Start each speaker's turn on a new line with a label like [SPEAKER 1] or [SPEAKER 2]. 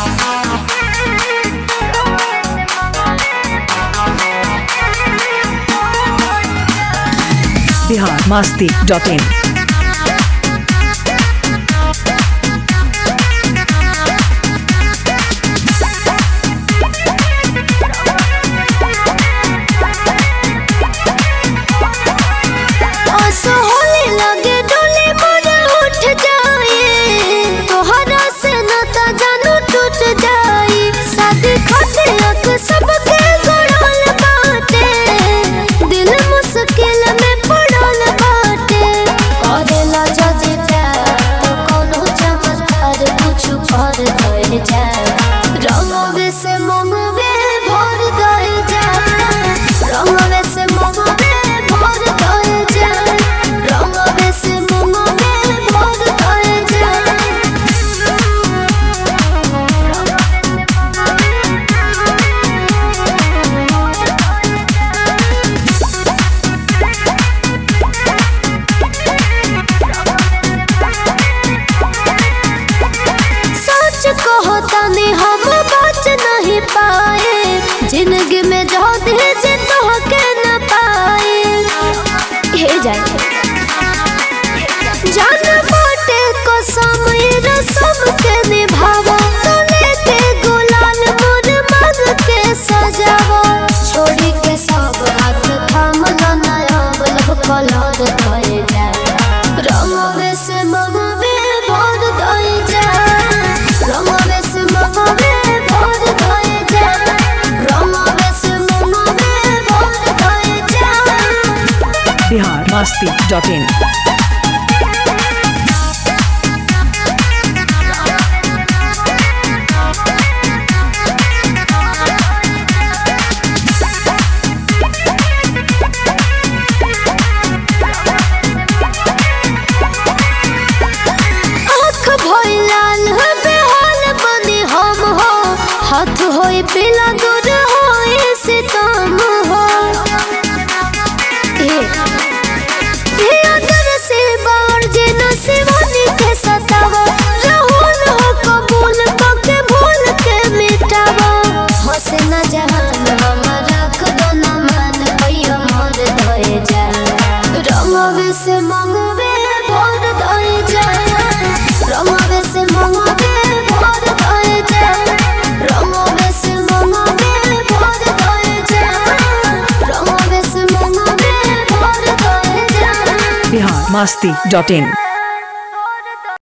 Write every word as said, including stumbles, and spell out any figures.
[SPEAKER 1] Bihar Masti dot in.
[SPEAKER 2] जिंदगी में जो दीजिए तो के न पाए हे जाए जान बाटे को समय रसम के निभावा तो लेके गुलाल मोर मांग के सजावा छोड़ी के सब हाथ थाम लो नया बल कलर धोए जाए रंगवे से मगवे भर धोए जाए रंगवे से मगवे भर धोए जाए
[SPEAKER 1] बिहार मस्ती डॉट इन।
[SPEAKER 2] आँख भोई लाल बेहाल बनी हम हो हाथ होई पीला दूर होई सितम हो शिवानी के सतावा राहुल हो कबूल के भूल के मिटावा हंसे न जहान हमारा खुदो न मान भैया मोर धोए जाए रंगवे से मंगवे भोर धोए जाए रंगवे से मंगवे भोर धोए जाए रंगवे से मंगवे भोर धोए जाए रंगवे से मंगवे भोर धोए जाए
[SPEAKER 1] बिहार मस्ती डॉट इन।